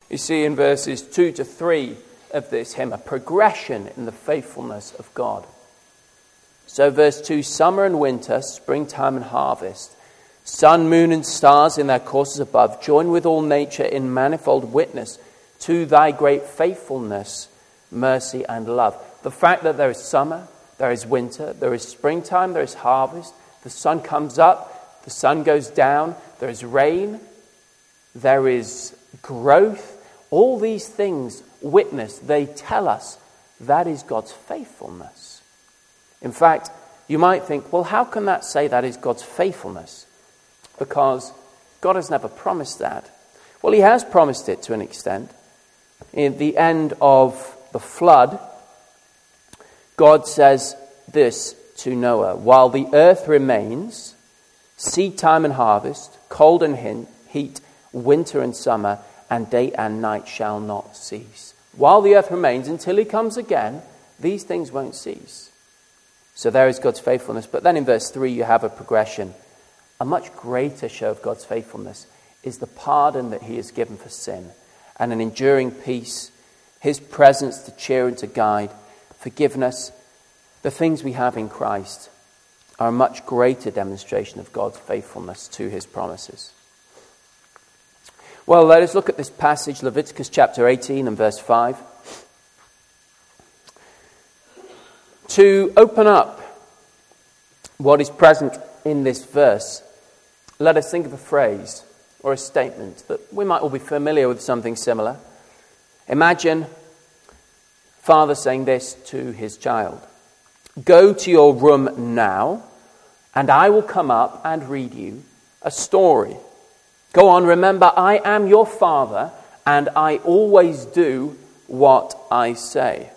You see in verses 2 to 3 of this hymn a progression in the faithfulness of God. So verse 2, summer and winter, springtime and harvest, sun, moon and stars in their courses above, join with all nature in manifold witness to thy great faithfulness, mercy and love. The fact that there is summer, there is winter, there is springtime, there is harvest, the sun comes up, the sun goes down, there is rain, there is growth. All these things witness, they tell us that is God's faithfulness. In fact, you might think, well, how can that say that is God's faithfulness? Because God has never promised that. Well, he has promised it to an extent. In the end of the flood, God says this to Noah, while the earth remains, seed time and harvest, cold and heat, winter and summer, and day and night shall not cease. While the earth remains, until he comes again, these things won't cease. So there is God's faithfulness. But then in verse 3 you have a progression. A much greater show of God's faithfulness is the pardon that he has given for sin, and an enduring peace, his presence to cheer and to guide, forgiveness. The things we have in Christ are a much greater demonstration of God's faithfulness to his promises. Well, let us look at this passage, Leviticus chapter 18 and verse 5. To open up what is present in this verse, let us think of a phrase or a statement that we might all be familiar with, something similar. Imagine father saying this to his child. Go to your room now, and I will come up and read you a story. Go on, remember, I am your father, and I always do what I say.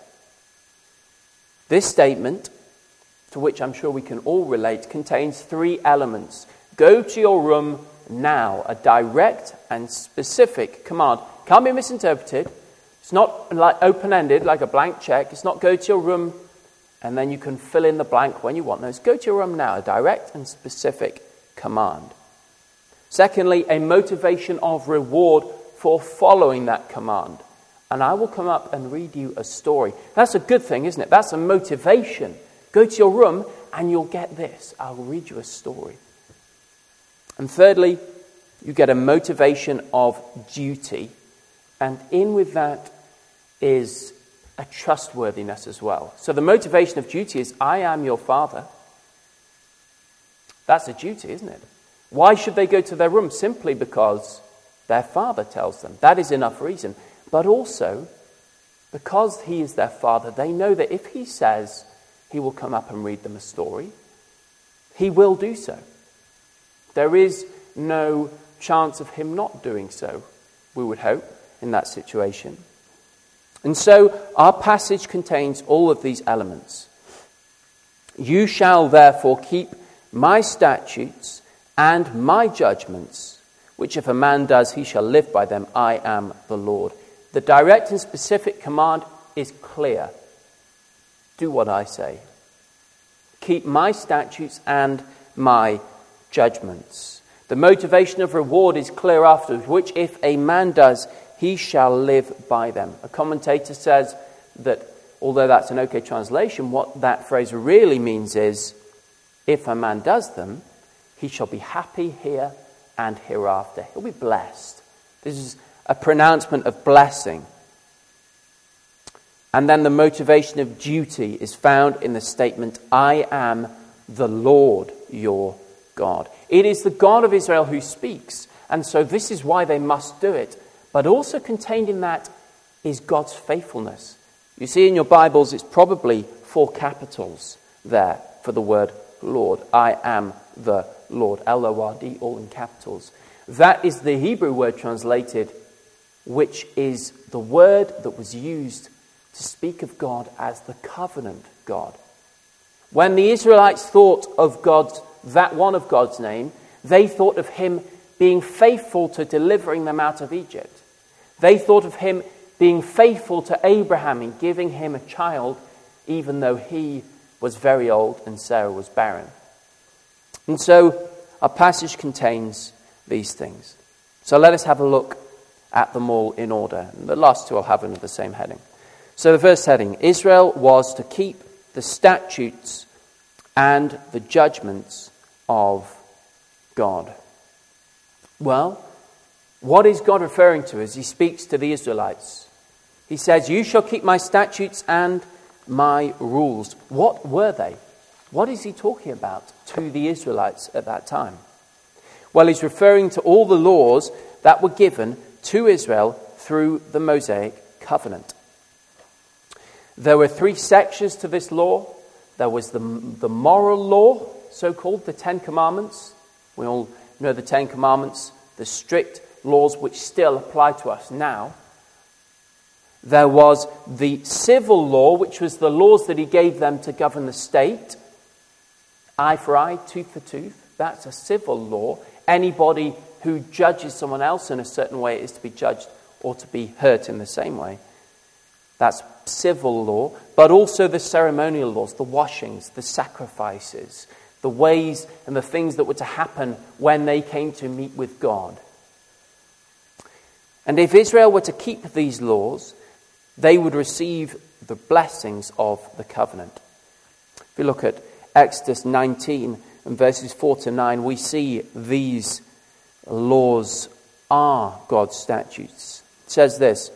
This statement, to which I'm sure we can all relate, contains three elements. Go to your room now, a direct and specific command. Can't be misinterpreted. It's not like open-ended, like a blank check. It's not go to your room and then you can fill in the blank when you want. No, it's go to your room now, a direct and specific command. Secondly, a motivation of reward for following that command. And I will come up and read you a story. That's a good thing, isn't it? That's a motivation. Go to your room and you'll get this. I'll read you a story. And thirdly, you get a motivation of duty. And in with that is a trustworthiness as well. So the motivation of duty is, I am your father. That's a duty, isn't it? Why should they go to their room? Simply because their father tells them. That is enough reason. But also, because he is their father, they know that if he says he will come up and read them a story, he will do so. There is no chance of him not doing so, we would hope, in that situation. And so our passage contains all of these elements. You shall therefore keep my statutes and my judgments, which if a man does, he shall live by them. I am the Lord. The direct and specific command is clear. Do what I say. Keep my statutes and my judgments. The motivation of reward is clear afterwards, which if a man does, he shall live by them. A commentator says that although that's an okay translation, what that phrase really means is, if a man does them, he shall be happy here and hereafter. He'll be blessed. This is a pronouncement of blessing. And then the motivation of duty is found in the statement, I am the Lord your God. It is the God of Israel who speaks, and so this is why they must do it. But also contained in that is God's faithfulness. You see in your Bibles, it's probably 4 capitals there for the word Lord. I am the Lord. L-O-R-D, all in capitals. That is the Hebrew word translated, which is the word that was used to speak of God as the covenant God. When the Israelites thought of God, that one of God's name, they thought of him being faithful to delivering them out of Egypt. They thought of him being faithful to Abraham in giving him a child, even though he was very old and Sarah was barren. And so our passage contains these things. So let us have a look at them all in order. And the last two I'll have under the same heading. So the first heading, Israel was to keep the statutes and the judgments of God. Well, what is God referring to as he speaks to the Israelites? He says, you shall keep my statutes and my rules. What were they? What is he talking about to the Israelites at that time? Well, he's referring to all the laws that were given to Israel through the Mosaic covenant. There were 3 sections to this law. There was the moral law, so-called, the 10 Commandments. We all know the 10 Commandments, the strict laws which still apply to us now. There was the civil law, which was the laws that he gave them to govern the state. Eye for eye, tooth for tooth. That's a civil law. Anybody who judges someone else in a certain way is to be judged or to be hurt in the same way. That's civil law. But also the ceremonial laws, the washings, the sacrifices, the ways and the things that were to happen when they came to meet with God. And if Israel were to keep these laws, they would receive the blessings of the covenant. If we look at Exodus 19 and verses 4 to 9, we see these laws are God's statutes. It says this,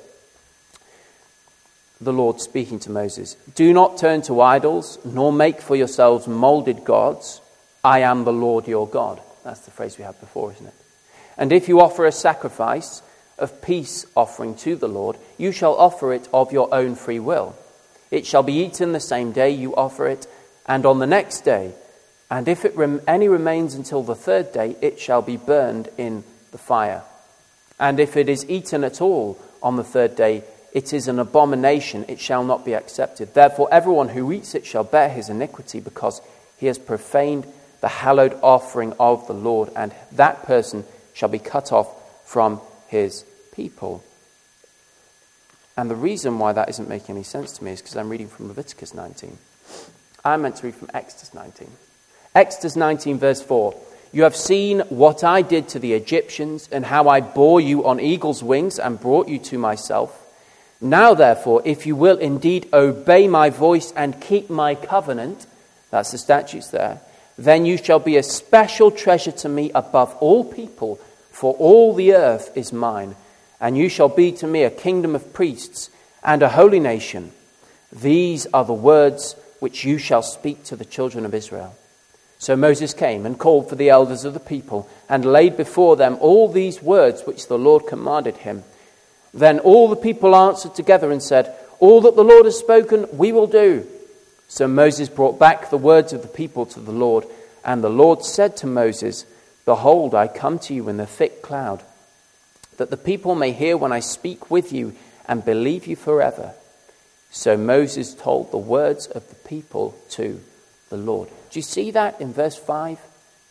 the Lord speaking to Moses, do not turn to idols, nor make for yourselves molded gods. I am the Lord your God. That's the phrase we had before, isn't it? And if you offer a sacrifice of peace offering to the Lord, you shall offer it of your own free will. It shall be eaten the same day you offer it, and on the next day. And if any remains until the 3rd day, it shall be burned in the fire. And if it is eaten at all on the 3rd day, it is an abomination, it shall not be accepted. Therefore everyone who eats it shall bear his iniquity, because he has profaned the hallowed offering of the Lord, and that person shall be cut off from his people. And the reason why that isn't making any sense to me is because I'm reading from Leviticus 19. I'm meant to read from Exodus 19. Exodus 19 verse 4. You have seen what I did to the Egyptians, and how I bore you on eagle's wings and brought you to myself. Now therefore, if you will indeed obey my voice and keep my covenant, that's the statutes there, then you shall be a special treasure to me above all people, for all the earth is mine. And you shall be to me a kingdom of priests and a holy nation. These are the words which you shall speak to the children of Israel. So Moses came and called for the elders of the people, and laid before them all these words which the Lord commanded him. Then all the people answered together and said, all that the Lord has spoken, we will do. So Moses brought back the words of the people to the Lord, and the Lord said to Moses, behold, I come to you in the thick cloud, that the people may hear when I speak with you and believe you forever. So Moses told the words of the people to the Lord. Do you see that in verse 5?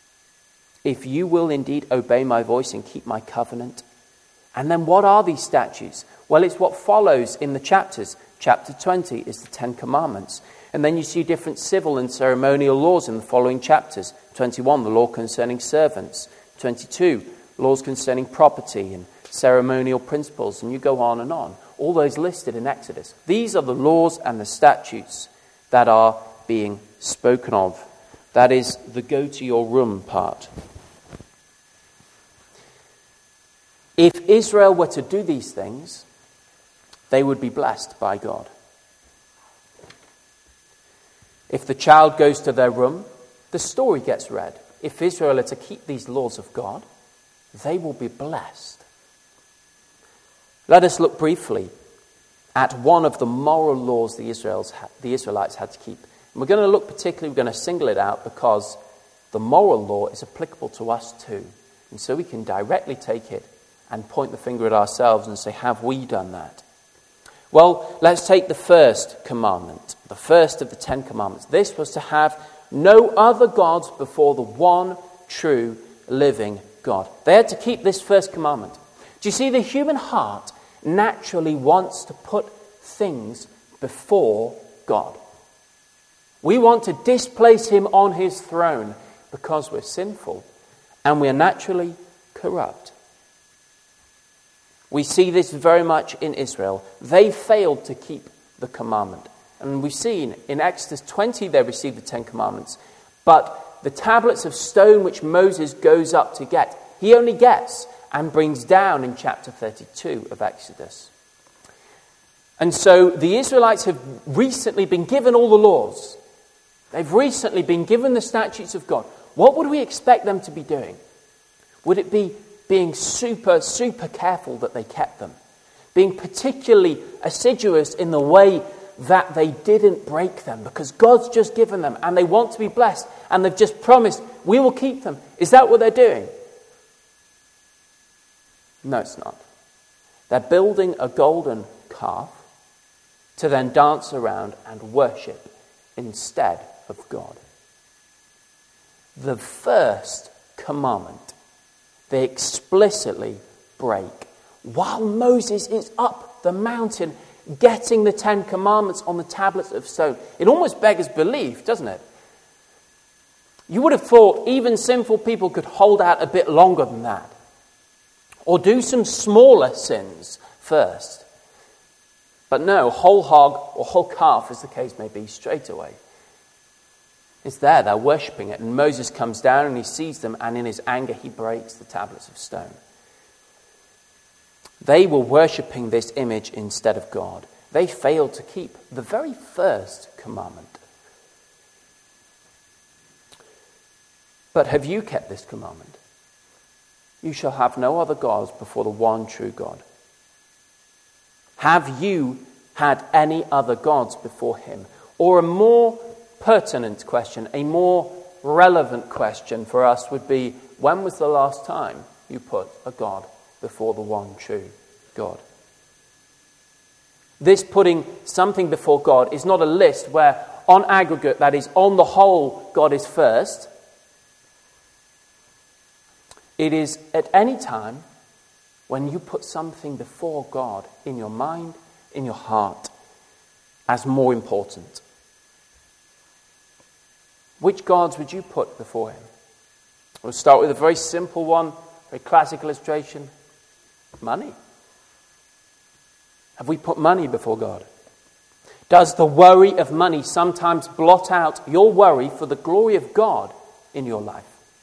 If you will indeed obey my voice and keep my covenant. And then what are these statutes? Well, it's what follows in the chapters. Chapter 20 is the 10 Commandments. And then you see different civil and ceremonial laws in the following chapters. 21, the law concerning servants. 22, laws concerning property and ceremonial principles. And you go on and on. All those listed in Exodus. These are the laws and the statutes that are being spoken of. That is the go to your room part. If Israel were to do these things, they would be blessed by God. If the child goes to their room, the story gets read. If Israel are to keep these laws of God, they will be blessed. Let us look briefly at one of the moral laws the Israelites had to keep. And we're going to look particularly, we're going to single it out because the moral law is applicable to us too. And so we can directly take it and point the finger at ourselves and say, have we done that? Well, let's take the first commandment, the first of the 10 commandments. This was to have no other gods before the one true living God. They had to keep this first commandment. Do you see, the human heart naturally wants to put things before God. We want to displace him on his throne because we're sinful and we are naturally corrupt. We see this very much in Israel. They failed to keep the commandment. And we've seen in Exodus 20 they received the 10 commandments. But the tablets of stone which Moses goes up to get, he only gets and brings down in chapter 32 of Exodus. And so the Israelites have recently been given all the laws. They've recently been given the statutes of God. What would we expect them to be doing? Would it be being super, super careful that they kept them? Being particularly assiduous in the way that they didn't break them because God's just given them and they want to be blessed and they've just promised, we will keep them. Is that what they're doing? No, it's not. They're building a golden calf to then dance around and worship instead of God. The first commandment they explicitly break while Moses is up the mountain getting the 10 commandments on the tablets of stone. It almost beggars belief, doesn't it? You would have thought even sinful people could hold out a bit longer than that. Or do some smaller sins first. But no, whole hog or whole calf, as the case may be, straight away. It's there, they're worshipping it. And Moses comes down and he sees them, and in his anger he breaks the tablets of stone. They were worshipping this image instead of God. They failed to keep the very first commandment. But have you kept this commandment? You shall have no other gods before the one true God. Have you had any other gods before him? Or a more pertinent question, a more relevant question for us would be, when was the last time you put a god before the one true God? This putting something before God is not a list where on aggregate, that is, on the whole, God is first. It is at any time when you put something before God in your mind, in your heart, as more important. Which gods would you put before him? We'll start with a very simple one, very classic illustration. Money. Have we put money before God? Does the worry of money sometimes blot out your worry for the glory of God in your life?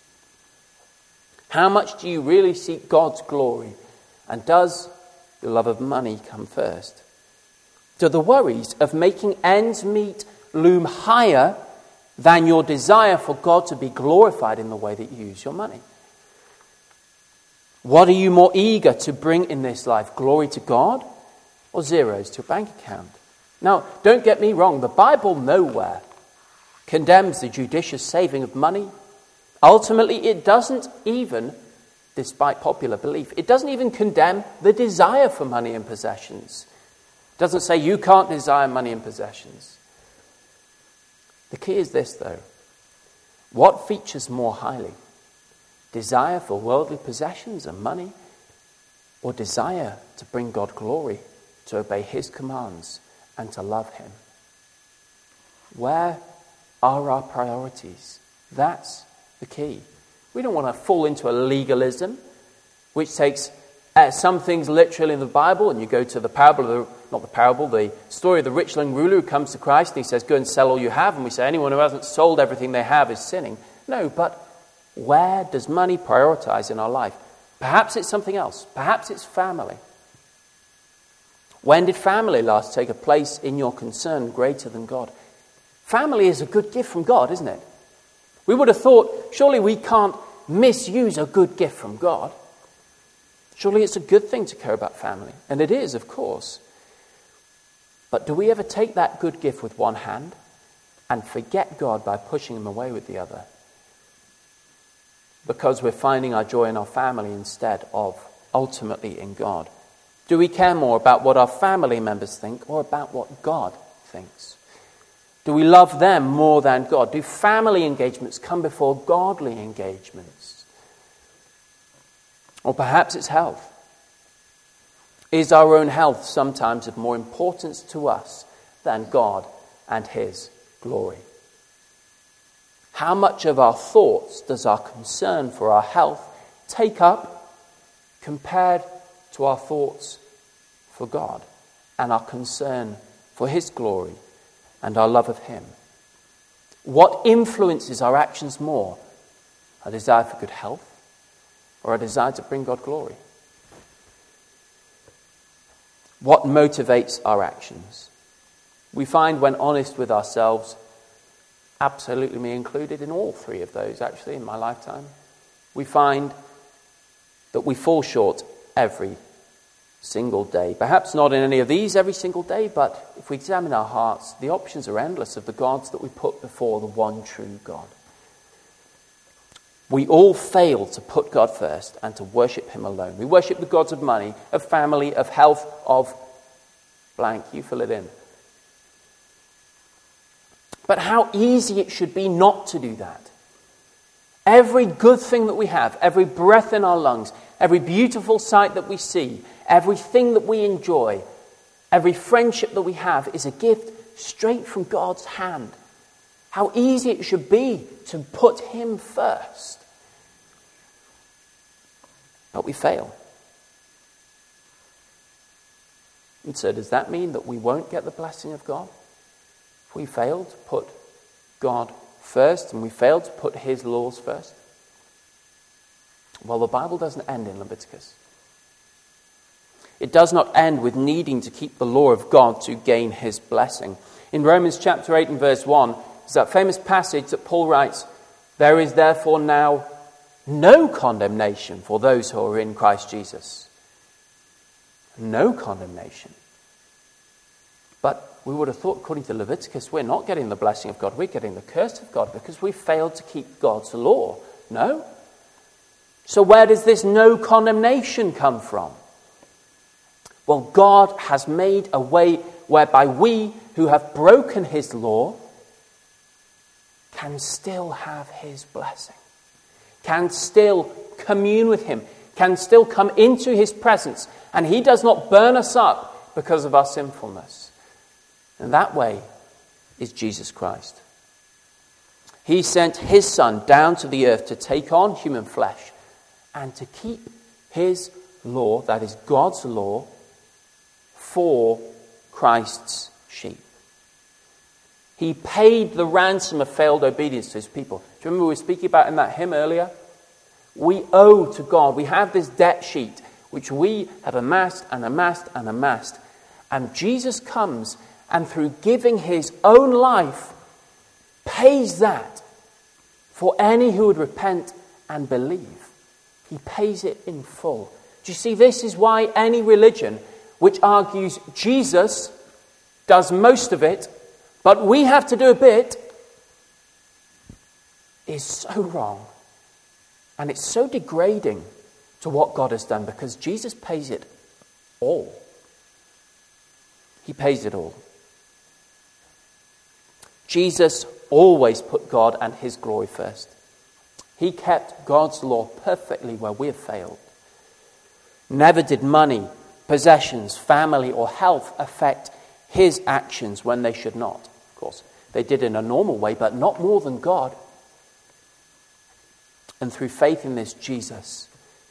How much do you really seek God's glory? And does your love of money come first? Do the worries of making ends meet loom higher than your desire for God to be glorified in the way that you use your money? What are you more eager to bring in this life? Glory to God or zeros to your bank account? Now, don't get me wrong. The Bible nowhere condemns the judicious saving of money. Ultimately, it doesn't even, despite popular belief, it doesn't even condemn the desire for money and possessions. It doesn't say you can't desire money and possessions. The key is this, though. What features more highly? Desire for worldly possessions and money, or desire to bring God glory, to obey his commands, and to love him? Where are our priorities? That's the key. We don't want to fall into a legalism, which takes some things literally in the Bible, and you go to the parable, the story of the rich young ruler who comes to Christ, and he says, go and sell all you have, and we say, anyone who hasn't sold everything they have is sinning. No, but where does money prioritize in our life? Perhaps it's something else. Perhaps it's family. When did family last take a place in your concern greater than God? Family is a good gift from God, isn't it? We would have thought, surely we can't misuse a good gift from God. Surely it's a good thing to care about family. And it is, of course. But do we ever take that good gift with one hand and forget God by pushing him away with the other? Because we're finding our joy in our family instead of ultimately in God. Do we care more about what our family members think or about what God thinks? Do we love them more than God? Do family engagements come before godly engagements? Or perhaps it's health. Is our own health sometimes of more importance to us than God and his glory? How much of our thoughts does our concern for our health take up compared to our thoughts for God and our concern for his glory and our love of him? What influences our actions more? A desire for good health or a desire to bring God glory? What motivates our actions? We find, when honest with ourselves, absolutely me included in all three of those actually in my lifetime, we find that we fall short every single day. Perhaps not in any of these every single day, but if we examine our hearts, the options are endless of the gods that we put before the one true God. We all fail to put God first and to worship him alone. We worship the gods of money, of family, of health, of blank. You fill it in. But how easy it should be not to do that. Every good thing that we have, every breath in our lungs, every beautiful sight that we see, everything that we enjoy, every friendship that we have is a gift straight from God's hand. How easy it should be to put him first. But we fail. And so does that mean that we won't get the blessing of God? If we fail to put God first and we fail to put his laws first? Well, the Bible doesn't end in Leviticus. It does not end with needing to keep the law of God to gain his blessing. In Romans chapter 8 and verse 1, there's that famous passage that Paul writes, "There is therefore now no condemnation for those who are in Christ Jesus." No condemnation. But we would have thought, according to Leviticus, we're not getting the blessing of God. We're getting the curse of God because we failed to keep God's law. No. So where does this no condemnation come from? Well, God has made a way whereby we who have broken his law can still have his blessing, can still commune with him, can still come into his presence, and he does not burn us up because of our sinfulness. And that way is Jesus Christ. He sent his Son down to the earth to take on human flesh and to keep his law, that is God's law, for Christ's sheep. He paid the ransom of failed obedience to his people. Do you remember we were speaking about in that hymn earlier? We owe to God. We have this debt sheet which we have amassed and amassed and amassed. And Jesus comes and through giving his own life pays that for any who would repent and believe. He pays it in full. Do you see, this is why any religion which argues Jesus does most of it, but we have to do a bit, is so wrong. And it's so degrading to what God has done because Jesus pays it all. He pays it all. Jesus always put God and his glory first. He kept God's law perfectly where we have failed. Never did money, possessions, family, or health affect his actions when they should not. Of course, they did in a normal way, but not more than God. And through faith in this Jesus,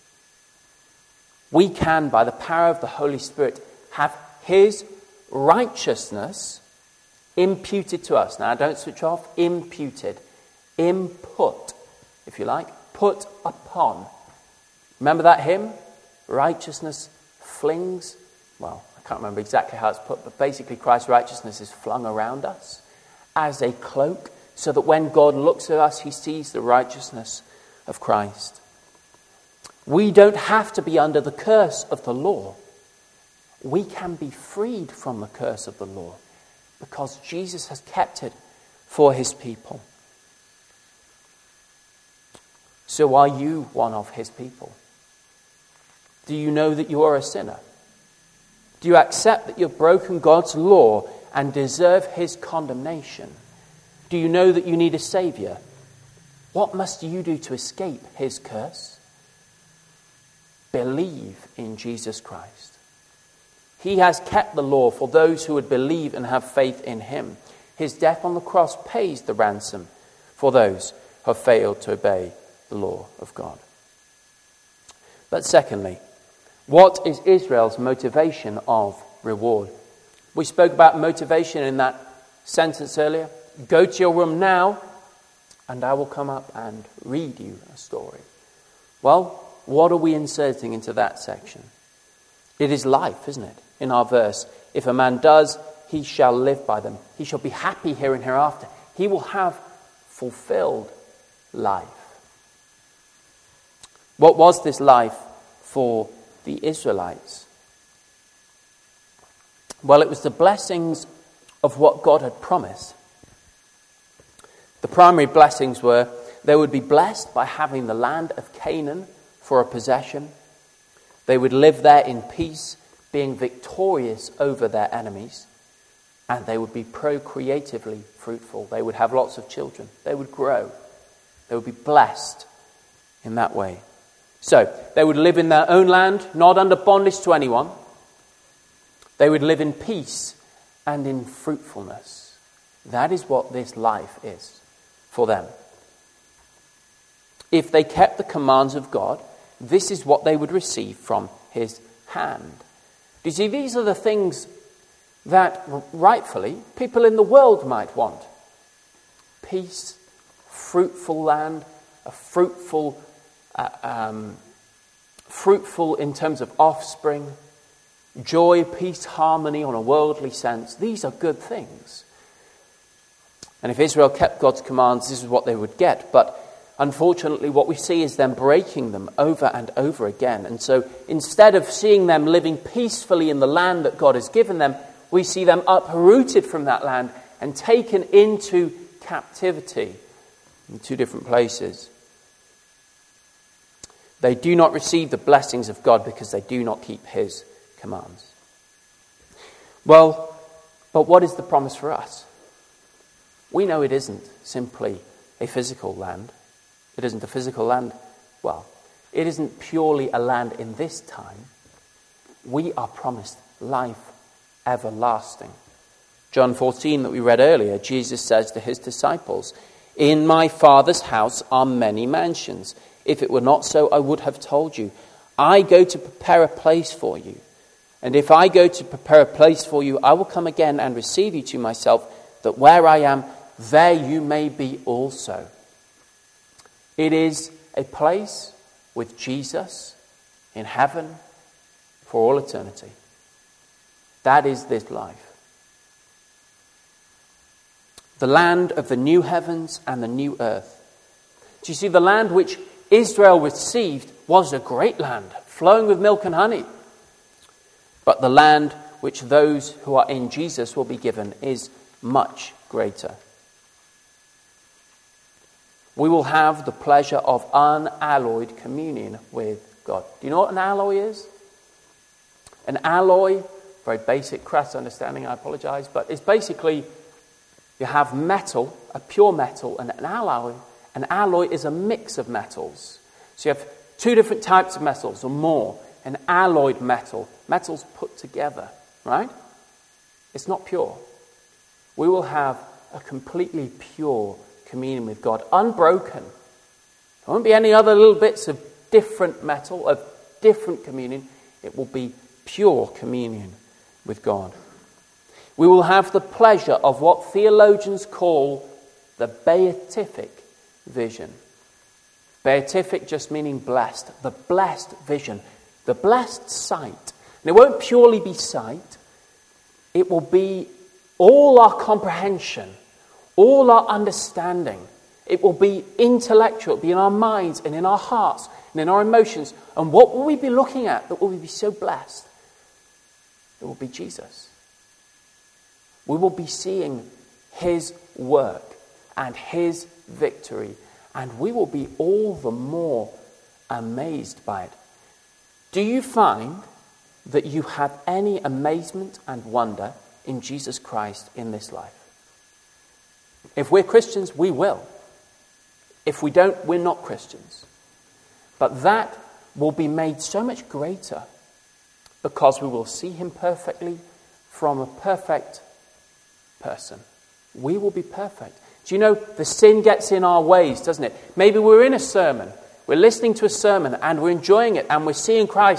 we can, by the power of the Holy Spirit, have his righteousness imputed to us. Now, don't switch off. Imputed. Input, if you like. Put upon. Remember that hymn? Righteousness flings. Well, I can't remember exactly how it's put, but basically Christ's righteousness is flung around us as a cloak, so that when God looks at us, he sees the righteousness of Christ. We don't have to be under the curse of the law. We can be freed from the curse of the law because Jesus has kept it for his people. So are you one of his people? Do you know that you are a sinner? Do you accept that you've broken God's law and deserve his condemnation? Do you know that you need a Saviour? What must you do to escape his curse? Believe in Jesus Christ. He has kept the law for those who would believe and have faith in him. His death on the cross pays the ransom for those who have failed to obey the law of God. But secondly, What is Israel's motivation of reward? We spoke about motivation in that sentence earlier. Go to your room now, and I will come up and read you a story. Well, what are we inserting into that section? It is life, isn't it? In our verse, if a man does, he shall live by them. He shall be happy here and hereafter. He will have fulfilled life. What was this life for the Israelites? Well, it was the blessings of what God had promised. The primary blessings were they would be blessed by having the land of Canaan for a possession. They would live there in peace, being victorious over their enemies. And they would be procreatively fruitful. They would have lots of children. They would grow. They would be blessed in that way. So, they would live in their own land, not under bondage to anyone. They would live in peace and in fruitfulness. That is what this life is for them. If they kept the commands of God, this is what they would receive from his hand. Do you see, these are the things that rightfully people in the world might want. Peace, fruitful land, a fruitful in terms of offspring, joy, peace, harmony on a worldly sense. These are good things. And if Israel kept God's commands, this is what they would get. But unfortunately, what we see is them breaking them over and over again. And so instead of seeing them living peacefully in the land that God has given them, we see them uprooted from that land and taken into captivity in two different places. They do not receive the blessings of God because they do not keep his commands. Well, but what is the promise for us? We know it isn't simply a physical land. It isn't a physical land. Well, it isn't purely a land in this time. We are promised life everlasting. John 14 that we read earlier, Jesus says to his disciples, "In my Father's house are many mansions. If it were not so, I would have told you. I go to prepare a place for you. And if I go to prepare a place for you, I will come again and receive you to myself, that where I am, there you may be also." It is a place with Jesus in heaven for all eternity. That is this life. The land of the new heavens and the new earth. Do you see, the land which Israel received was a great land, flowing with milk and honey. But the land which those who are in Jesus will be given is much greater. We will have the pleasure of unalloyed communion with God. Do you know what an alloy is? An alloy, very basic, crass understanding, I apologize, but it's basically you have metal, a pure metal, and an alloy. An alloy is a mix of metals. So you have two different types of metals or more. An alloyed metal, metals put together, right? It's not pure. We will have a completely pure communion with God, unbroken. There won't be any other little bits of different metal, of different communion. It will be pure communion with God. We will have the pleasure of what theologians call the beatific vision. Beatific just meaning blessed. The blessed vision. The blessed sight. And it won't purely be sight. It will be all our comprehension, all our understanding. It will be intellectual. It will be in our minds and in our hearts and in our emotions. And what will we be looking at that will be so blessed? It will be Jesus. We will be seeing his work and his victory, and we will be all the more amazed by it. Do you find that you have any amazement and wonder in Jesus Christ in this life? If we're Christians, we will. If we don't, we're not Christians. But that will be made so much greater because we will see him perfectly from a perfect person. We will be perfect. Do you know, the sin gets in our ways, doesn't it? Maybe we're in a sermon, we're listening to a sermon and we're enjoying it and we're seeing Christ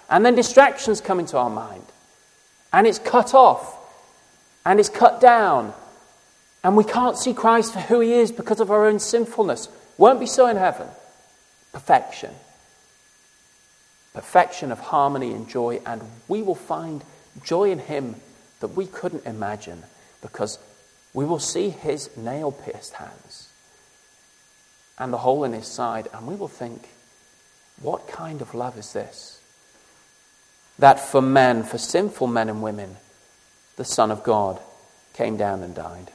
And then distractions come into our mind. And it's cut off. And it's cut down. And we can't see Christ for who he is because of our own sinfulness. Won't be so in heaven. Perfection. Perfection of harmony and joy. And we will find joy in him that we couldn't imagine, because we will see his nail-pierced hands and the hole in his side, and we will think, what kind of love is this? That for men, for sinful men and women, the Son of God came down and died.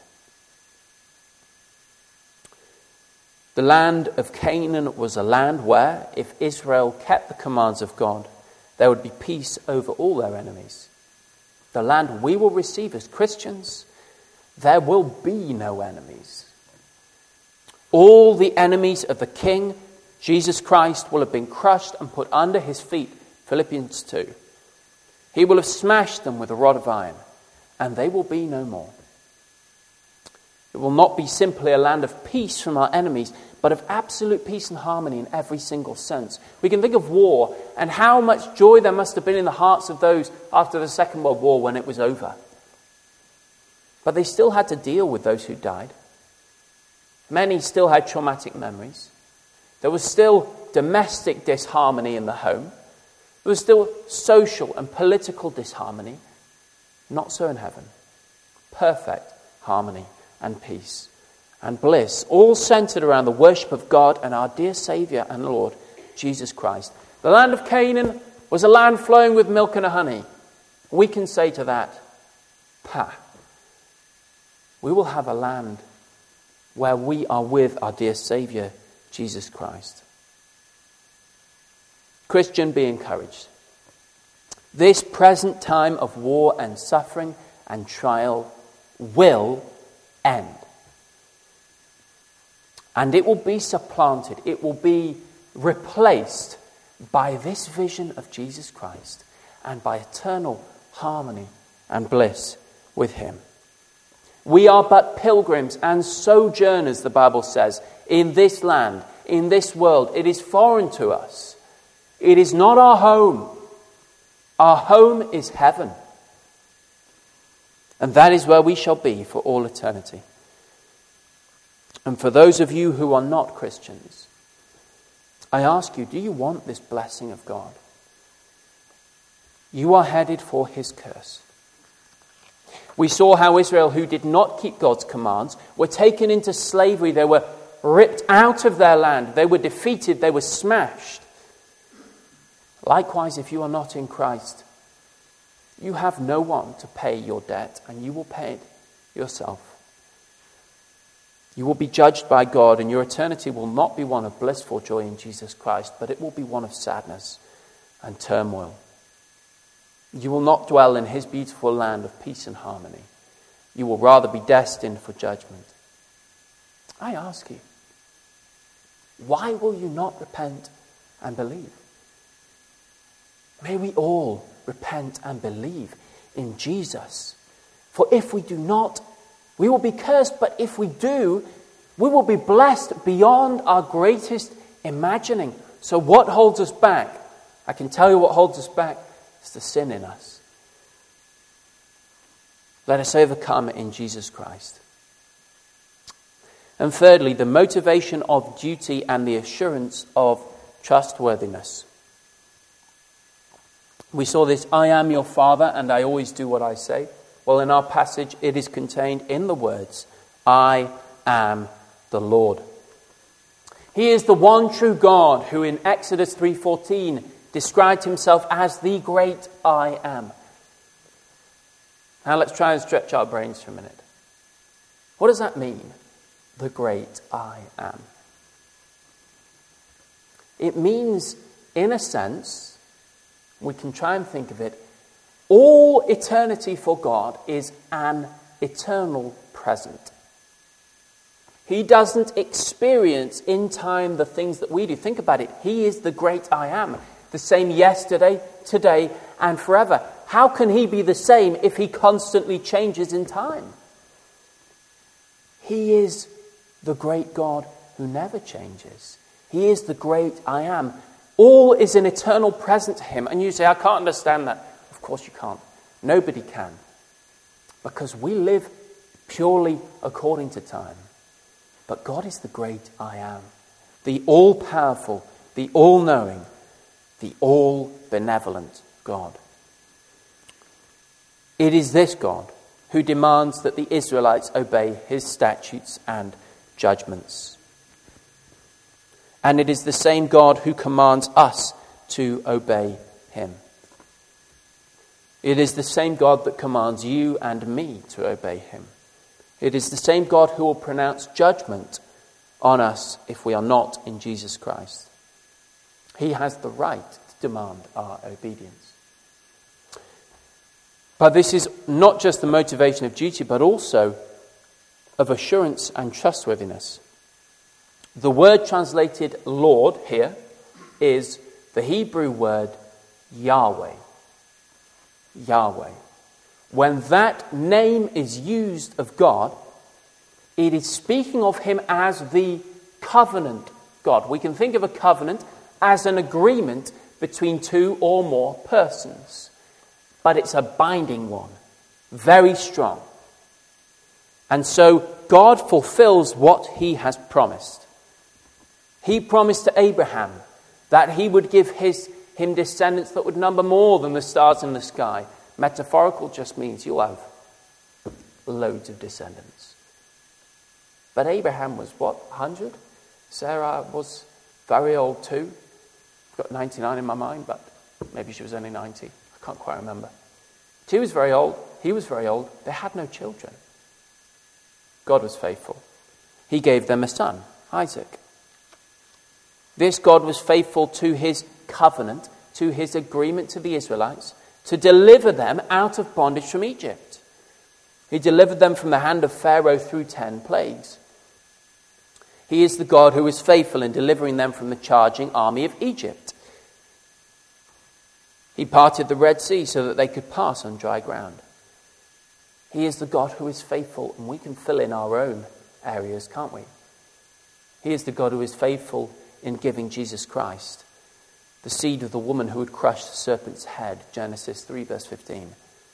The land of Canaan was a land where, if Israel kept the commands of God, there would be peace over all their enemies. The land we will receive as Christians, there will be no enemies. All the enemies of the King, Jesus Christ, will have been crushed and put under his feet. Philippians 2. He will have smashed them with a rod of iron, and they will be no more. It will not be simply a land of peace from our enemies, but of absolute peace and harmony in every single sense. We can think of war and how much joy there must have been in the hearts of those after the Second World War when it was over. But they still had to deal with those who died. Many still had traumatic memories. There was still domestic disharmony in the home. There was still social and political disharmony. Not so in heaven. Perfect harmony and peace and bliss, all centered around the worship of God and our dear Saviour and Lord, Jesus Christ. The land of Canaan was a land flowing with milk and honey. We can say to that, "Pah." We will have a land where we are with our dear Saviour, Jesus Christ. Christian, be encouraged. This present time of war and suffering and trial will end. And it will be supplanted. It will be replaced by this vision of Jesus Christ and by eternal harmony and bliss with him. We are but pilgrims and sojourners, the Bible says, in this land, in this world. It is foreign to us. It is not our home. Our home is heaven. And that is where we shall be for all eternity. And for those of you who are not Christians, I ask you, do you want this blessing of God? You are headed for his curse. We saw how Israel, who did not keep God's commands, were taken into slavery. They were ripped out of their land. They were defeated. They were smashed. Likewise, if you are not in Christ, you have no one to pay your debt, and you will pay it yourself. You will be judged by God, and your eternity will not be one of blissful joy in Jesus Christ, but it will be one of sadness and turmoil. You will not dwell in his beautiful land of peace and harmony. You will rather be destined for judgment. I ask you, why will you not repent and believe? May we all repent and believe in Jesus. For if we do not, we will be cursed, but if we do, we will be blessed beyond our greatest imagining. So what holds us back? I can tell you what holds us back. It's the sin in us. Let us overcome it in Jesus Christ. And thirdly, the motivation of duty and the assurance of trustworthiness. We saw this, I am your Father and I always do what I say. Well, in our passage, it is contained in the words, I am the Lord. He is the one true God who in Exodus 3:14 described himself as the great I am. Now let's try and stretch our brains for a minute. What does that mean? The great I am. It means, in a sense, we can try and think of it, all eternity for God is an eternal present. He doesn't experience in time the things that we do. Think about it. He is the great I am. The same yesterday, today, and forever. How can he be the same if he constantly changes in time? He is the great God who never changes. He is the great I am. All is an eternal present to him. And you say, I can't understand that. Of course you can't. Nobody can. Because we live purely according to time. But God is the great I am, the all-powerful, the all-knowing, the all-benevolent God. It is this God who demands that the Israelites obey his statutes and judgments. And it is the same God who commands us to obey him. It is the same God that commands you and me to obey him. It is the same God who will pronounce judgment on us if we are not in Jesus Christ. He has the right to demand our obedience. But this is not just the motivation of duty, but also of assurance and trustworthiness. The word translated Lord here is the Hebrew word Yahweh. Yahweh. When that name is used of God, it is speaking of him as the covenant God. We can think of a covenant as an agreement between two or more persons. But it's a binding one, very strong. And so God fulfills what he has promised. He promised to Abraham that he would give him descendants that would number more than the stars in the sky. Metaphorical just means you'll have loads of descendants. But Abraham was what, 100? Sarah was very old too. I've got 99 in my mind, but maybe she was only 90. I can't quite remember. She was very old. He was very old. They had no children. God was faithful. He gave them a son, Isaac. This God was faithful to his covenant, to his agreement to the Israelites, to deliver them out of bondage from Egypt. He delivered them from the hand of Pharaoh through 10 plagues. He is the God who is faithful in delivering them from the charging army of Egypt. He parted the Red Sea so that they could pass on dry ground. He is the God who is faithful, and we can fill in our own areas, can't we? He is the God who is faithful in giving Jesus Christ, the seed of the woman who would crush the serpent's head, Genesis 3 verse 15.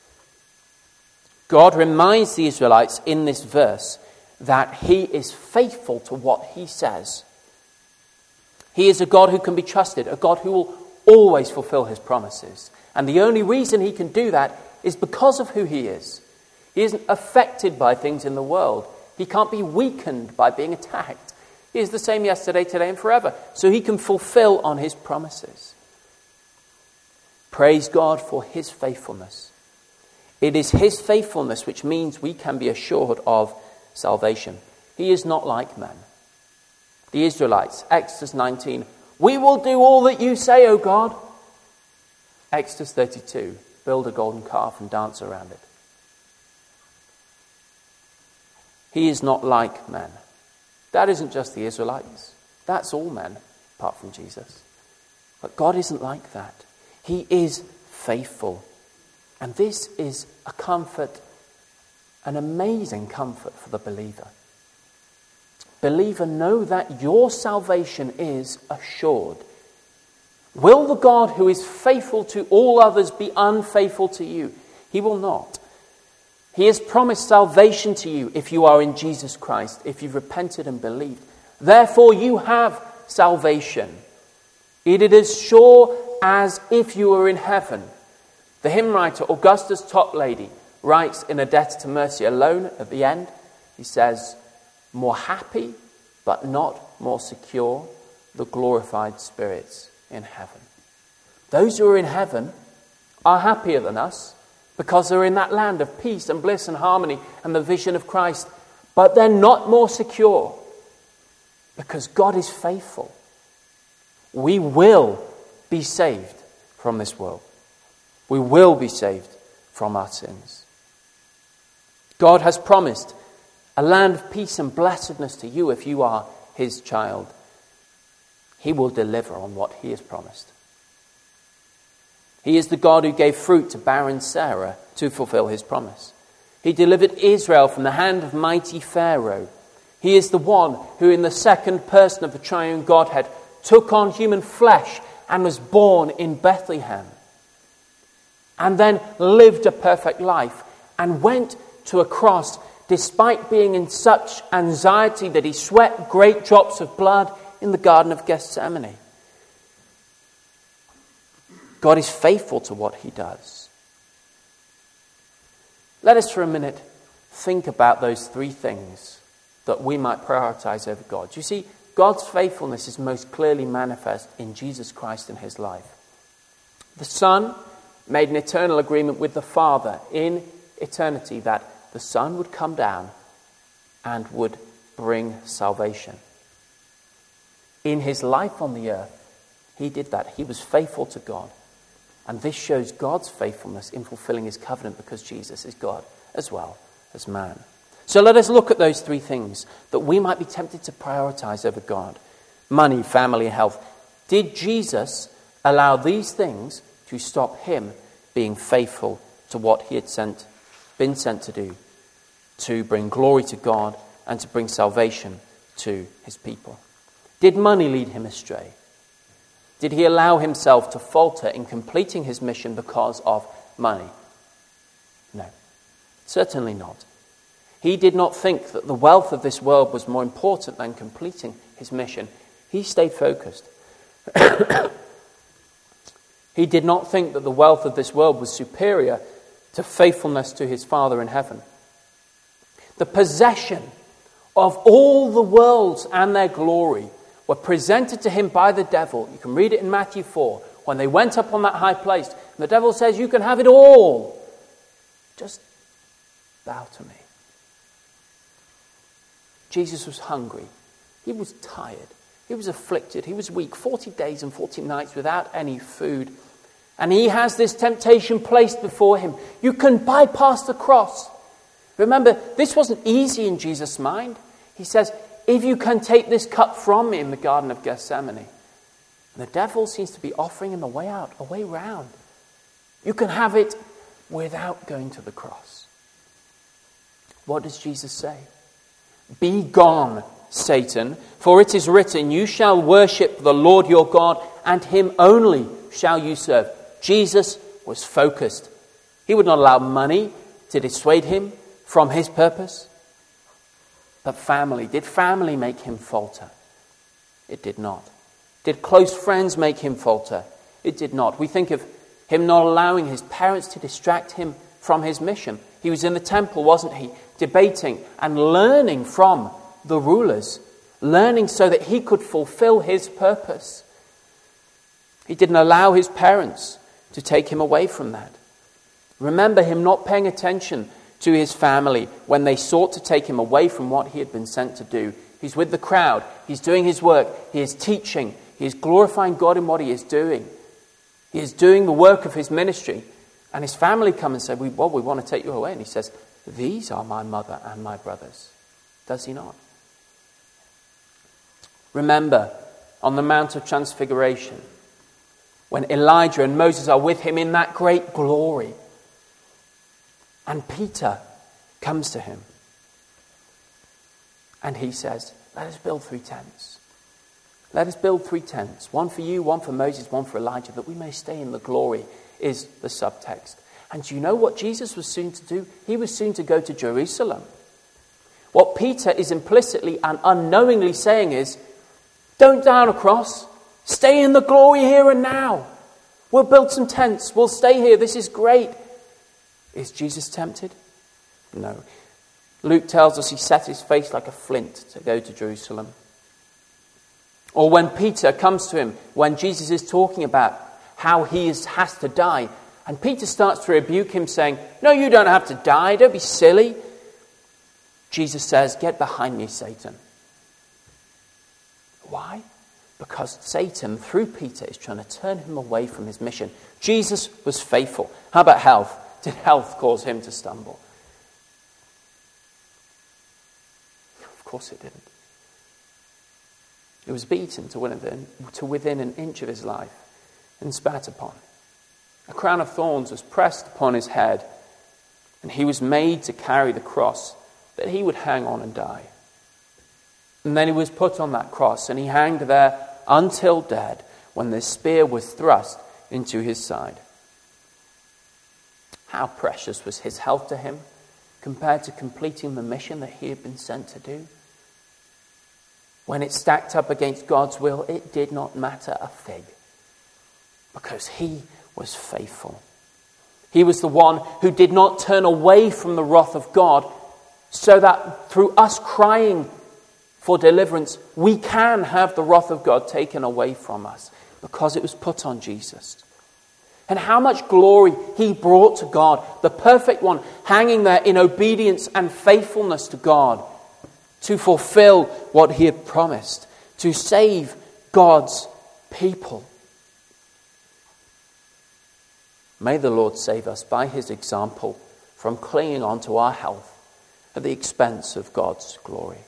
God reminds the Israelites in this verse that he is faithful to what he says. He is a God who can be trusted, a God who will always fulfill his promises. And the only reason he can do that is because of who he is. He isn't affected by things in the world. He can't be weakened by being attacked. He is the same yesterday, today, and forever. So he can fulfill on his promises. Praise God for his faithfulness. It is his faithfulness which means we can be assured of salvation. He is not like men. The Israelites, Exodus 19, we will do all that you say, O God. Exodus 32, build a golden calf and dance around it. He is not like men. That isn't just the Israelites. That's all men, apart from Jesus. But God isn't like that. He is faithful. And this is a comfort, an amazing comfort for the believer. Believer, know that your salvation is assured. Will the God who is faithful to all others be unfaithful to you? He will not. He has promised salvation to you if you are in Jesus Christ, if you've repented and believed. Therefore you have salvation. It is as sure as if you were in heaven. The hymn writer, Augustus Toplady, writes in A Debt to Mercy Alone at the end, he says, more happy, but not more secure, the glorified spirits in heaven. Those who are in heaven are happier than us because they're in that land of peace and bliss and harmony and the vision of Christ. But they're not more secure because God is faithful. We will be saved from this world. We will be saved from our sins. God has promised a land of peace and blessedness to you if you are his child. He will deliver on what he has promised. He is the God who gave fruit to barren Sarah to fulfill his promise. He delivered Israel from the hand of mighty Pharaoh. He is the one who in the second person of the triune Godhead took on human flesh and was born in Bethlehem, and then lived a perfect life and went to a cross despite being in such anxiety that he sweat great drops of blood in the Garden of Gethsemane. God is faithful to what he does. Let us for a minute think about those three things that we might prioritize over God. You see, God's faithfulness is most clearly manifest in Jesus Christ and his life. The Son made an eternal agreement with the Father in eternity that the Son would come down and would bring salvation. In his life on the earth, he did that. He was faithful to God. And this shows God's faithfulness in fulfilling his covenant, because Jesus is God as well as man. So let us look at those three things that we might be tempted to prioritize over God: money, family, and health. Did Jesus allow these things to stop him being faithful to what he had been sent to do, to bring glory to God and to bring salvation to his people? Did money lead him astray? Did he allow himself to falter in completing his mission because of money? No, certainly not. He did not think that the wealth of this world was more important than completing his mission. He stayed focused. He did not think that the wealth of this world was superior to faithfulness to his Father in heaven. The possession of all the worlds and their glory were presented to him by the devil. You can read it in Matthew 4. When they went up on that high place, and the devil says, "You can have it all. Just bow to me." Jesus was hungry. He was tired. He was afflicted. He was weak. 40 days and 40 nights without any food. And he has this temptation placed before him. You can bypass the cross. Remember, this wasn't easy in Jesus' mind. He says, "If you can take this cup from me," in the Garden of Gethsemane. And the devil seems to be offering him a way out, a way round. You can have it without going to the cross. What does Jesus say? "Be gone, Satan, for it is written, you shall worship the Lord your God, and him only shall you serve." Jesus was focused. He would not allow money to dissuade him from his purpose. But family, did family make him falter? It did not. Did close friends make him falter? It did not. We think of him not allowing his parents to distract him from his mission. He was in the temple, wasn't he? Debating and learning from the rulers. Learning so that he could fulfill his purpose. He didn't allow his parents to take him away from that. Remember him not paying attention to his family when they sought to take him away from what he had been sent to do. He's with the crowd. He's doing his work. He is teaching. He is glorifying God in what he is doing. He is doing the work of his ministry. And his family come and say, we want to take you away. And he says, "These are my mother and my brothers." Does he not? Remember, on the Mount of Transfiguration, when Elijah and Moses are with him in that great glory, and Peter comes to him, and he says, "Let us build 3 tents. Let us build 3 tents. One for you, one for Moses, one for Elijah, that we may stay in the glory," is the subtext. And do you know what Jesus was soon to do? He was soon to go to Jerusalem. What Peter is implicitly and unknowingly saying is, don't die on a cross. Stay in the glory here and now. We'll build some tents. We'll stay here. This is great. Is Jesus tempted? No. Luke tells us he set his face like a flint to go to Jerusalem. Or when Peter comes to him, when Jesus is talking about how he has to die, and Peter starts to rebuke him saying, "No, you don't have to die. Don't be silly." Jesus says, "Get behind me, Satan." Why? Because Satan, through Peter, is trying to turn him away from his mission. Jesus was faithful. How about health? Did health cause him to stumble? Of course it didn't. He was beaten to within an inch of his life and spat upon. A crown of thorns was pressed upon his head, and he was made to carry the cross that he would hang on and die. And then he was put on that cross, and he hanged there until dead, when the spear was thrust into his side. How precious was his health to him compared to completing the mission that he had been sent to do? When it stacked up against God's will, it did not matter a fig, because he was faithful. He was the one who did not turn away from the wrath of God, so that through us crying for deliverance, we can have the wrath of God taken away from us, because it was put on Jesus. And how much glory he brought to God, the perfect one, hanging there in obedience and faithfulness to God, to fulfill what he had promised, to save God's people. May the Lord save us by his example from clinging on to our health at the expense of God's glory.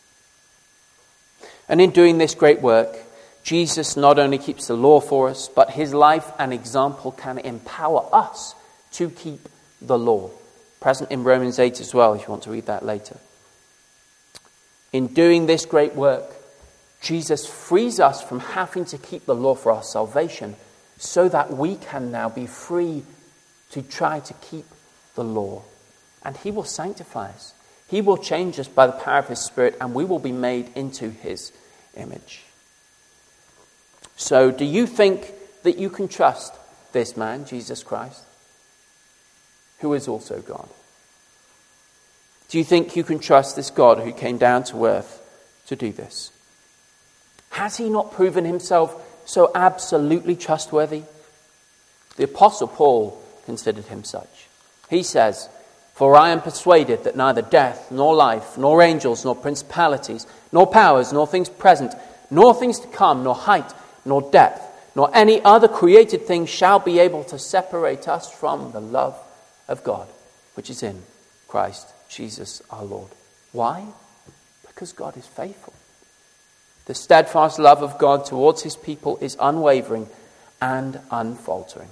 And in doing this great work, Jesus not only keeps the law for us, but his life and example can empower us to keep the law. Present in Romans 8 as well, if you want to read that later. In doing this great work, Jesus frees us from having to keep the law for our salvation, so that we can now be free to try to keep the law. And he will sanctify us. He will change us by the power of his Spirit, and we will be made into his image. So, do you think that you can trust this man, Jesus Christ, who is also God? Do you think you can trust this God who came down to earth to do this? Has he not proven himself so absolutely trustworthy? The Apostle Paul considered him such. He says, "For I am persuaded that neither death, nor life, nor angels, nor principalities, nor powers, nor things present, nor things to come, nor height, nor depth, nor any other created thing shall be able to separate us from the love of God, which is in Christ Jesus our Lord." Why? Because God is faithful. The steadfast love of God towards his people is unwavering and unfaltering.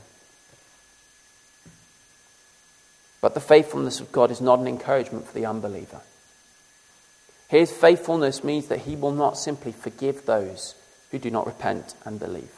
But the faithfulness of God is not an encouragement for the unbeliever. His faithfulness means that he will not simply forgive those who do not repent and believe.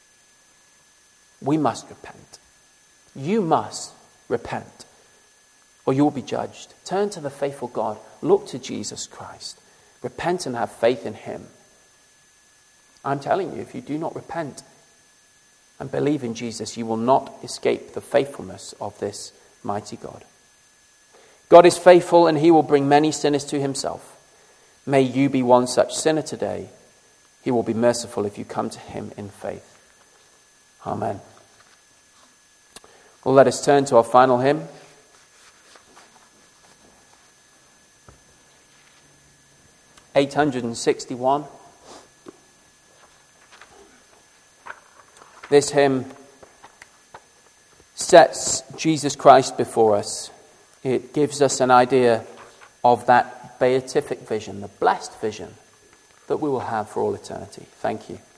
We must repent. You must repent, or you will be judged. Turn to the faithful God. Look to Jesus Christ. Repent and have faith in him. I'm telling you, if you do not repent and believe in Jesus, you will not escape the faithfulness of this mighty God. God is faithful, and he will bring many sinners to himself. May you be one such sinner today. He will be merciful if you come to him in faith. Amen. Well, let us turn to our final hymn. (861). This hymn sets Jesus Christ before us. It gives us an idea of that beatific vision, the blessed vision that we will have for all eternity. Thank you.